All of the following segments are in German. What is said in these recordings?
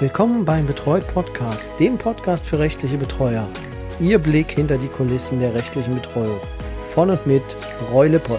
Willkommen beim Betreut Podcast, dem Podcast für rechtliche Betreuer. Ihr Blick hinter die Kulissen der rechtlichen Betreuung. Von und mit Roy Lippert.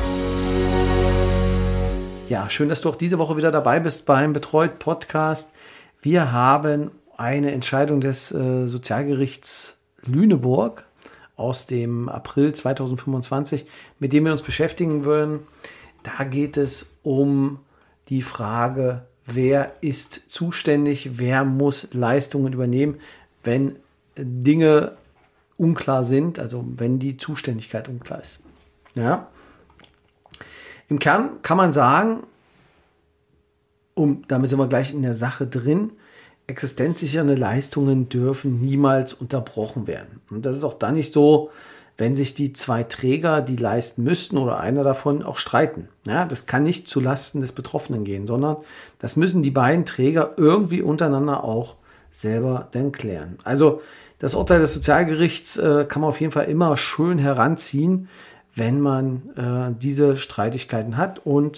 Ja, schön, dass du auch diese Woche wieder dabei bist beim Betreut Podcast. Wir haben eine Entscheidung des Sozialgerichts Lüneburg aus dem April 2025, mit dem wir uns beschäftigen würden. Da geht es um die Frage, wer ist zuständig, wer muss Leistungen übernehmen, wenn Dinge unklar sind, also wenn die Zuständigkeit unklar ist. Ja. Im Kern kann man sagen, damit sind wir gleich in der Sache drin, existenzsichernde Leistungen dürfen niemals unterbrochen werden. Und das ist auch dann nicht so, wenn sich die zwei Träger, die leisten müssten oder einer davon, auch streiten. Ja, das kann nicht zulasten des Betroffenen gehen, sondern das müssen die beiden Träger irgendwie untereinander auch selber dann klären. Also das Urteil des Sozialgerichts kann man auf jeden Fall immer schön heranziehen, wenn man diese Streitigkeiten hat und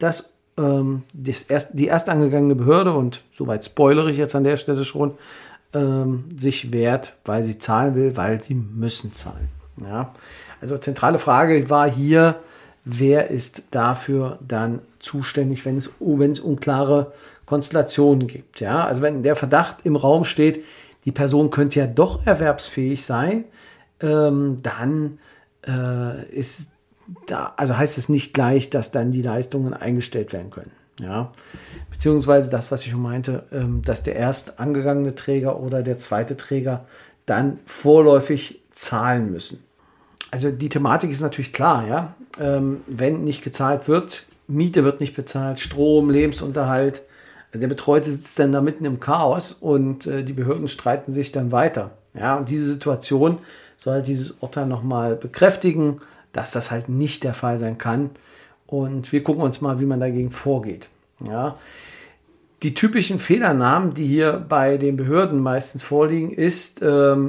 die erst angegangene Behörde, und soweit spoilere ich jetzt an der Stelle schon, sich wehrt, weil sie zahlen will, weil sie müssen zahlen. Ja, also zentrale Frage war hier, wer ist dafür dann zuständig, wenn es unklare Konstellationen gibt. Ja, also wenn der Verdacht im Raum steht, die Person könnte ja doch erwerbsfähig sein, dann heißt es nicht gleich, dass dann die Leistungen eingestellt werden können. Ja, beziehungsweise das, was ich schon meinte, dass der erst angegangene Träger oder der zweite Träger dann vorläufig zahlen müssen. Also die Thematik ist natürlich klar, ja. Wenn nicht gezahlt wird, Miete wird nicht bezahlt, Strom, Lebensunterhalt, also der Betreute sitzt dann da mitten im Chaos und die Behörden streiten sich dann weiter. Ja, und diese Situation soll halt dieses Urteil nochmal bekräftigen, dass das halt nicht der Fall sein kann. Und wir gucken uns mal, wie man dagegen vorgeht. Ja. Die typischen Fehlernamen, die hier bei den Behörden meistens vorliegen, ist,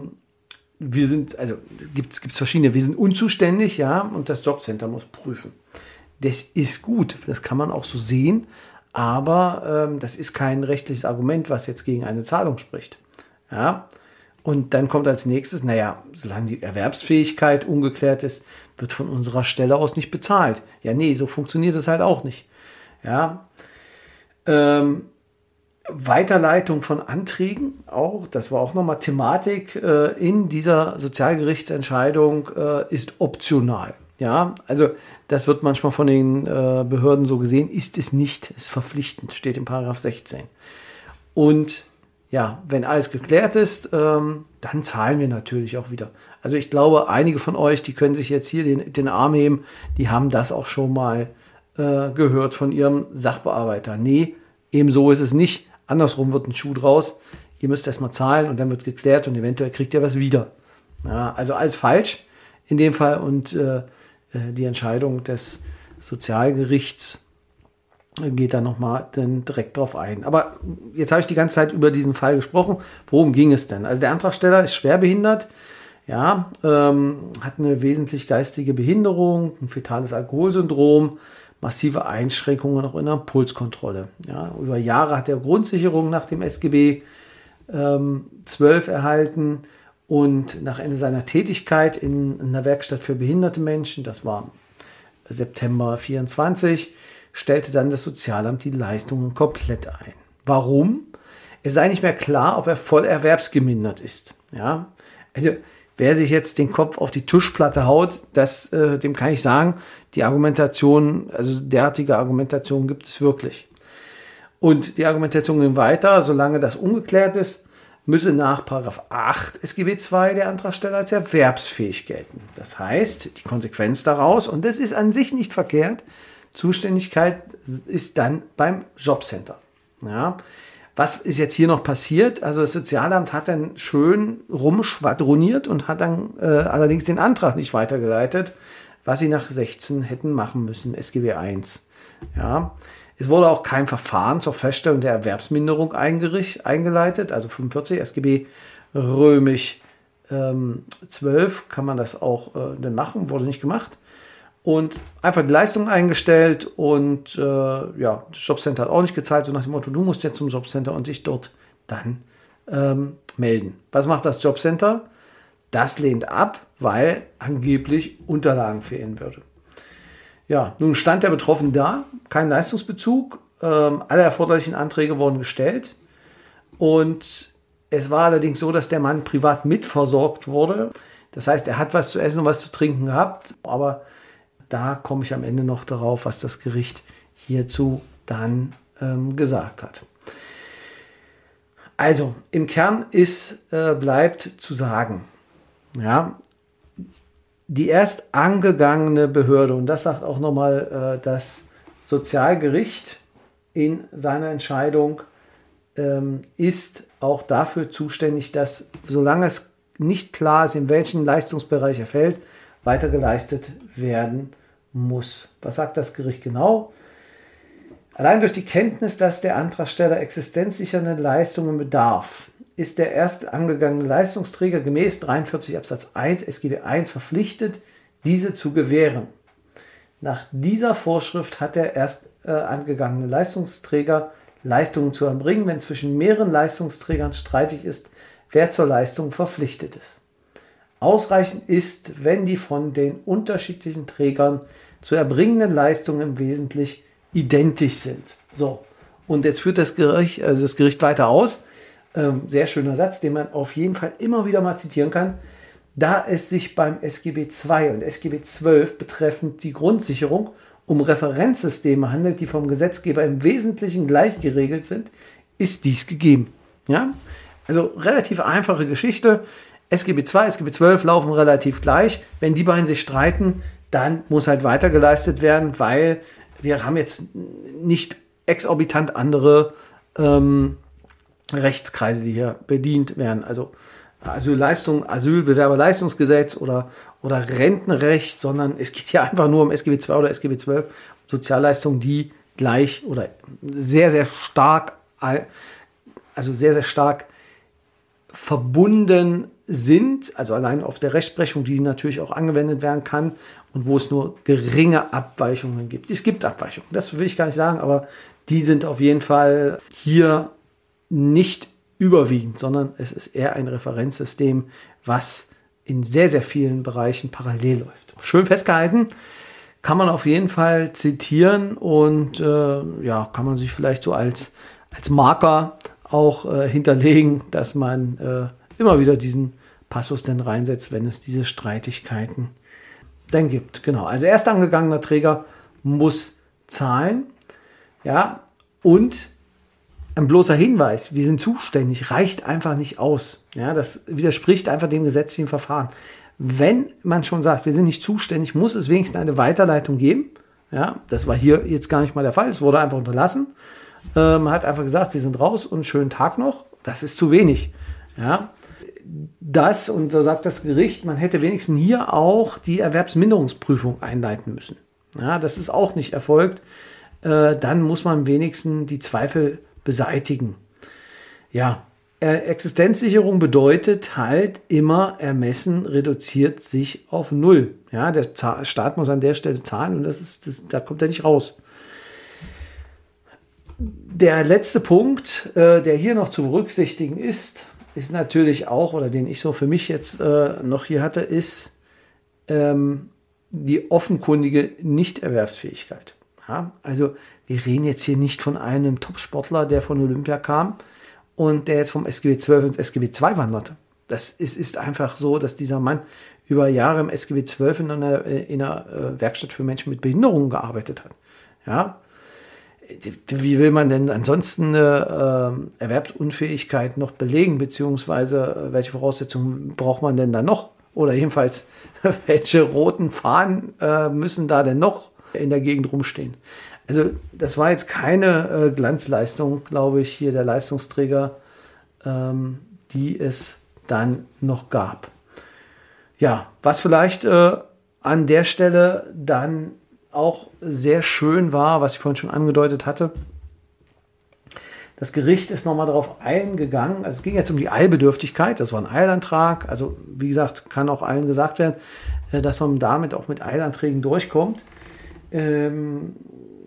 gibt's verschiedene, wir sind unzuständig, ja, und das Jobcenter muss prüfen. Das ist gut, das kann man auch so sehen, aber das ist kein rechtliches Argument, was jetzt gegen eine Zahlung spricht. Ja. Und dann kommt als nächstes, solange die Erwerbsfähigkeit ungeklärt ist, wird von unserer Stelle aus nicht bezahlt. Ja, nee, so funktioniert es halt auch nicht. Ja. Weiterleitung von Anträgen, das war auch nochmal Thematik in dieser Sozialgerichtsentscheidung, ist optional. Ja, also das wird manchmal von den Behörden so gesehen, ist es nicht, ist verpflichtend, steht in Paragraph 16. Und ja, wenn alles geklärt ist, dann zahlen wir natürlich auch wieder. Also ich glaube, einige von euch, die können sich jetzt hier den Arm heben, die haben das auch schon mal gehört von ihrem Sachbearbeiter. Nee, eben so ist es nicht. Andersrum wird ein Schuh draus. Ihr müsst erstmal zahlen und dann wird geklärt und eventuell kriegt ihr was wieder. Ja, also alles falsch in dem Fall und die Entscheidung des Sozialgerichts geht da nochmal direkt drauf ein. Aber jetzt habe ich die ganze Zeit über diesen Fall gesprochen. Worum ging es denn? Also der Antragsteller ist schwerbehindert, ja, hat eine wesentlich geistige Behinderung, ein fetales Alkoholsyndrom, massive Einschränkungen auch in der Pulskontrolle. Ja, über Jahre hat er Grundsicherung nach dem SGB 12 erhalten und nach Ende seiner Tätigkeit in einer Werkstatt für behinderte Menschen, das war September 24, stellte dann das Sozialamt die Leistungen komplett ein. Warum? Es sei nicht mehr klar, ob er voll erwerbsgemindert ist. Ja, also wer sich jetzt den Kopf auf die Tischplatte haut, dem kann ich sagen, die Argumentation, also derartige Argumentation gibt es wirklich. Und die Argumentation ging weiter, solange das ungeklärt ist, müsse nach § 8 SGB II der Antragsteller als erwerbsfähig gelten. Das heißt, die Konsequenz daraus, und das ist an sich nicht verkehrt, Zuständigkeit ist dann beim Jobcenter. Ja. Was ist jetzt hier noch passiert? Also das Sozialamt hat dann schön rumschwadroniert und hat dann allerdings den Antrag nicht weitergeleitet, was sie nach 16 hätten machen müssen, SGB I. Ja. Es wurde auch kein Verfahren zur Feststellung der Erwerbsminderung eingeleitet, also 45 SGB römisch 12 kann man das auch dann machen, wurde nicht gemacht. Und einfach die Leistung eingestellt und das Jobcenter hat auch nicht gezahlt, so nach dem Motto, du musst jetzt zum Jobcenter und dich dort dann melden. Was macht das Jobcenter? Das lehnt ab, weil angeblich Unterlagen fehlen würde. Ja, nun stand der Betroffene da, kein Leistungsbezug, alle erforderlichen Anträge wurden gestellt und es war allerdings so, dass der Mann privat mitversorgt wurde. Das heißt, er hat was zu essen und was zu trinken gehabt, aber da komme ich am Ende noch darauf, was das Gericht hierzu dann gesagt hat. Also, im Kern bleibt zu sagen, ja, die erst angegangene Behörde, und das sagt auch nochmal das Sozialgericht in seiner Entscheidung, ist auch dafür zuständig, dass, solange es nicht klar ist, in welchen Leistungsbereich er fällt, weiter geleistet werden muss. Was sagt das Gericht genau? Allein durch die Kenntnis, dass der Antragsteller existenzsichernde Leistungen bedarf, ist der erst angegangene Leistungsträger gemäß 43 Absatz 1 SGB I verpflichtet, diese zu gewähren. Nach dieser Vorschrift hat der erst angegangene Leistungsträger Leistungen zu erbringen, wenn zwischen mehreren Leistungsträgern streitig ist, wer zur Leistung verpflichtet ist. Ausreichend ist, wenn die von den unterschiedlichen Trägern zu erbringenden Leistungen im Wesentlichen identisch sind. So, und jetzt führt das Gericht weiter aus. Sehr schöner Satz, den man auf jeden Fall immer wieder mal zitieren kann. Da es sich beim SGB II und SGB XII betreffend die Grundsicherung um Referenzsysteme handelt, die vom Gesetzgeber im Wesentlichen gleich geregelt sind, ist dies gegeben. Ja? Also relativ einfache Geschichte. SGB II, SGB XII laufen relativ gleich. Wenn die beiden sich streiten, dann muss halt weiter geleistet werden, weil wir haben jetzt nicht exorbitant andere Rechtskreise, die hier bedient werden. Also Asylbewerberleistungsgesetz oder Rentenrecht, sondern es geht hier einfach nur um SGB II oder SGB XII, Sozialleistungen, die gleich oder sehr, sehr stark verbunden sind, also allein auf der Rechtsprechung, die natürlich auch angewendet werden kann und wo es nur geringe Abweichungen gibt. Es gibt Abweichungen, das will ich gar nicht sagen, aber die sind auf jeden Fall hier nicht überwiegend, sondern es ist eher ein Referenzsystem, was in sehr, sehr vielen Bereichen parallel läuft. Schön festgehalten, kann man auf jeden Fall zitieren und kann man sich vielleicht so als Marker auch hinterlegen, dass man immer wieder diesen Passus dann reinsetzt, wenn es diese Streitigkeiten dann gibt. Genau, also erst angegangener Träger muss zahlen, ja, und ein bloßer Hinweis, wir sind zuständig, reicht einfach nicht aus. Ja, das widerspricht einfach dem gesetzlichen Verfahren. Wenn man schon sagt, wir sind nicht zuständig, muss es wenigstens eine Weiterleitung geben. Ja, das war hier jetzt gar nicht mal der Fall. Es wurde einfach unterlassen. Man hat einfach gesagt, wir sind raus und schönen Tag noch. Das ist zu wenig. Ja, und so sagt das Gericht, man hätte wenigstens hier auch die Erwerbsminderungsprüfung einleiten müssen. Ja, das ist auch nicht erfolgt. Dann muss man wenigstens die Zweifel beseitigen. Ja, Existenzsicherung bedeutet halt immer, Ermessen reduziert sich auf 0. Ja, der Staat muss an der Stelle zahlen und da kommt er nicht raus. Der letzte Punkt, der hier noch zu berücksichtigen ist natürlich auch, oder den ich so für mich jetzt noch hier hatte, ist die offenkundige Nichterwerbsfähigkeit. Ja, also wir reden jetzt hier nicht von einem Topsportler, der von Olympia kam und der jetzt vom SGB XII ins SGB II wanderte. Das ist einfach so, dass dieser Mann über Jahre im SGB XII in einer Werkstatt für Menschen mit Behinderungen gearbeitet hat. Ja, wie will man denn ansonsten eine Erwerbsunfähigkeit noch belegen, beziehungsweise welche Voraussetzungen braucht man denn da noch? Oder jedenfalls, welche roten Fahnen müssen da denn noch in der Gegend rumstehen? Also das war jetzt keine Glanzleistung, glaube ich, hier der Leistungsträger, die es dann noch gab. Ja, was vielleicht an der Stelle dann auch sehr schön war, was ich vorhin schon angedeutet hatte. Das Gericht ist nochmal darauf eingegangen, also es ging jetzt um die Eilbedürftigkeit, das war ein Eilantrag, also wie gesagt, kann auch allen gesagt werden, dass man damit auch mit Eilanträgen durchkommt.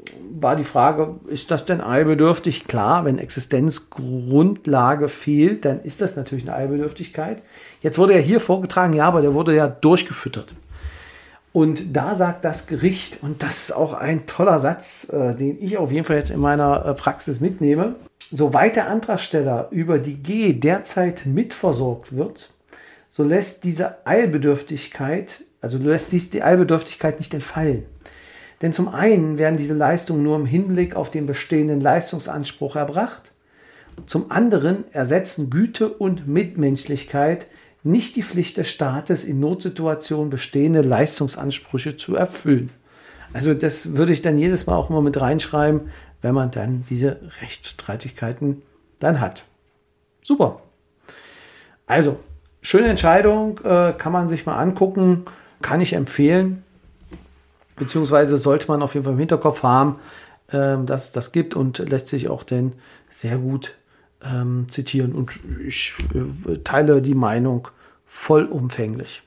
war die Frage, ist das denn eilbedürftig? Klar, wenn Existenzgrundlage fehlt, dann ist das natürlich eine Eilbedürftigkeit. Jetzt wurde ja hier vorgetragen, ja, aber der wurde ja durchgefüttert. Und da sagt das Gericht, und das ist auch ein toller Satz, den ich auf jeden Fall jetzt in meiner Praxis mitnehme, soweit der Antragsteller über die G derzeit mitversorgt wird, so lässt diese Eilbedürftigkeit, die Eilbedürftigkeit nicht entfallen. Denn zum einen werden diese Leistungen nur im Hinblick auf den bestehenden Leistungsanspruch erbracht. Zum anderen ersetzen Güte und Mitmenschlichkeit nicht die Pflicht des Staates, in Notsituationen bestehende Leistungsansprüche zu erfüllen. Also das würde ich dann jedes Mal auch immer mit reinschreiben, wenn man dann diese Rechtsstreitigkeiten dann hat. Super. Also, schöne Entscheidung, kann man sich mal angucken, kann ich empfehlen, beziehungsweise sollte man auf jeden Fall im Hinterkopf haben, dass es das gibt und lässt sich auch dann sehr gut zitieren. Und ich teile die Meinung vollumfänglich.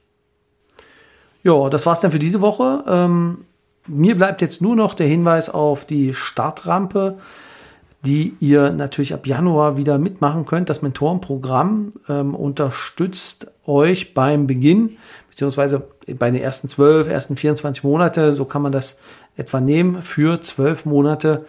Ja, das war's dann für diese Woche. Mir bleibt jetzt nur noch der Hinweis auf die Startrampe, die ihr natürlich ab Januar wieder mitmachen könnt. Das Mentorenprogramm unterstützt euch beim Beginn, beziehungsweise bei den ersten 24 Monate, so kann man das etwa nehmen, für 12 Monate.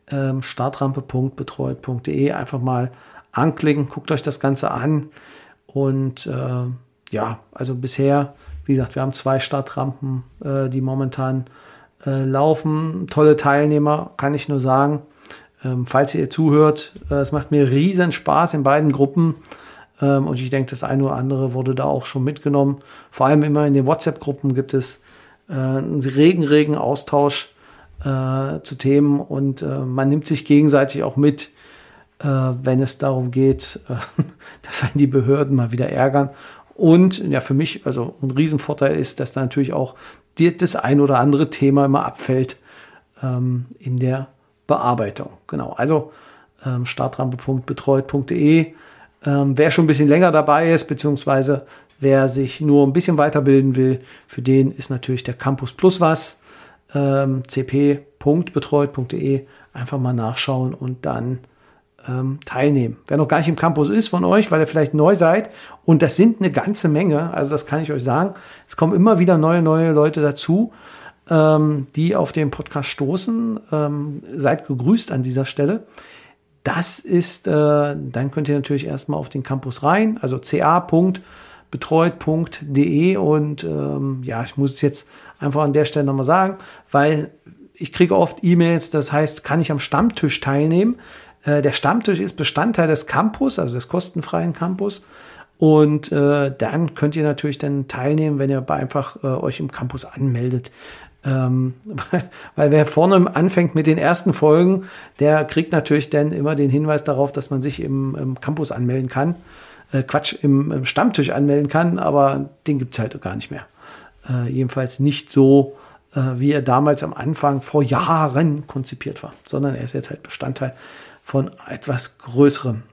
Startrampe.betreut.de einfach mal anklicken, guckt euch das Ganze an und also bisher, wie gesagt, wir haben 2 Startrampen, die momentan laufen. Tolle Teilnehmer, kann ich nur sagen. Falls ihr zuhört, es macht mir riesen Spaß in beiden Gruppen und ich denke, das eine oder andere wurde da auch schon mitgenommen. Vor allem immer in den WhatsApp-Gruppen gibt es einen regen Austausch zu Themen und man nimmt sich gegenseitig auch mit, wenn es darum geht, dass einen die Behörden mal wieder ärgern. Und ja, für mich also ein Riesenvorteil ist, dass da natürlich auch das ein oder andere Thema immer abfällt in der Bearbeitung. Genau, also startrampe.betreut.de. Wer schon ein bisschen länger dabei ist, beziehungsweise wer sich nur ein bisschen weiterbilden will, für den ist natürlich der Campus Plus was. cp.betreut.de, einfach mal nachschauen und dann teilnehmen. Wer noch gar nicht im Campus ist von euch, weil ihr vielleicht neu seid, und das sind eine ganze Menge, also das kann ich euch sagen, es kommen immer wieder neue Leute dazu, die auf den Podcast stoßen. Seid gegrüßt an dieser Stelle. Das ist, dann könnt ihr natürlich erstmal auf den Campus rein, also ca.betreut.de und ich muss es jetzt einfach an der Stelle nochmal sagen, weil ich kriege oft E-Mails, das heißt, kann ich am Stammtisch teilnehmen? Der Stammtisch ist Bestandteil des Campus, also des kostenfreien Campus. Und dann könnt ihr natürlich dann teilnehmen, wenn ihr einfach euch im Campus anmeldet. Weil wer vorne anfängt mit den ersten Folgen, der kriegt natürlich dann immer den Hinweis darauf, dass man sich im Campus anmelden kann. Im Stammtisch anmelden kann, aber den gibt es halt gar nicht mehr. Jedenfalls nicht so, wie er damals am Anfang vor Jahren konzipiert war, sondern er ist jetzt halt Bestandteil von etwas Größerem.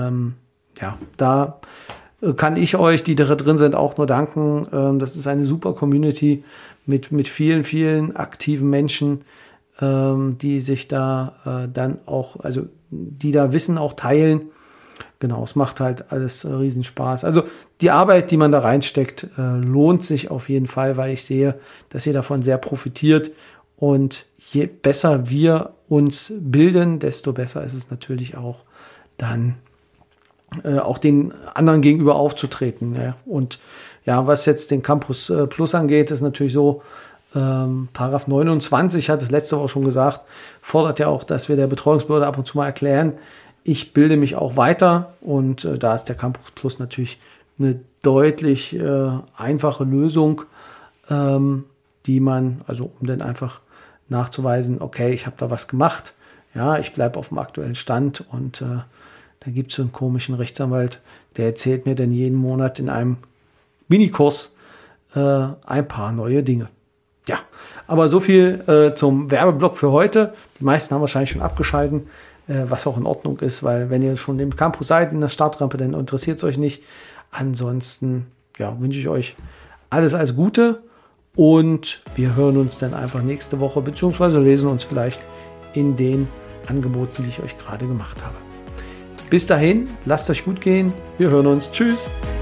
Da kann ich euch, die da drin sind, auch nur danken. Das ist eine super Community mit vielen aktiven Menschen, die sich da dann auch, also die da Wissen auch teilen. Genau, es macht halt alles riesen Spaß. Also die Arbeit, die man da reinsteckt, lohnt sich auf jeden Fall, weil ich sehe, dass ihr davon sehr profitiert. Und je besser wir uns bilden, desto besser ist es natürlich auch dann auch den anderen gegenüber aufzutreten. Ja. Und ja, was jetzt den Campus Plus angeht, ist natürlich so, Paragraph 29, hat es letzte Woche schon gesagt, fordert ja auch, dass wir der Betreuungsbehörde ab und zu mal erklären, ich bilde mich auch weiter, und da ist der Campus Plus natürlich eine deutlich einfache Lösung, die man, also um dann einfach nachzuweisen, okay, ich habe da was gemacht, ja, ich bleibe auf dem aktuellen Stand, und da gibt es so einen komischen Rechtsanwalt, der erzählt mir dann jeden Monat in einem Minikurs ein paar neue Dinge. Ja, aber so viel zum Werbeblock für heute. Die meisten haben wahrscheinlich schon abgeschalten, was auch in Ordnung ist, weil wenn ihr schon im Campus seid, in der Startrampe, dann interessiert es euch nicht. Ansonsten wünsche ich euch alles Gute, und wir hören uns dann einfach nächste Woche, beziehungsweise lesen uns vielleicht in den Angeboten, die ich euch gerade gemacht habe. Bis dahin, lasst euch gut gehen. Wir hören uns. Tschüss.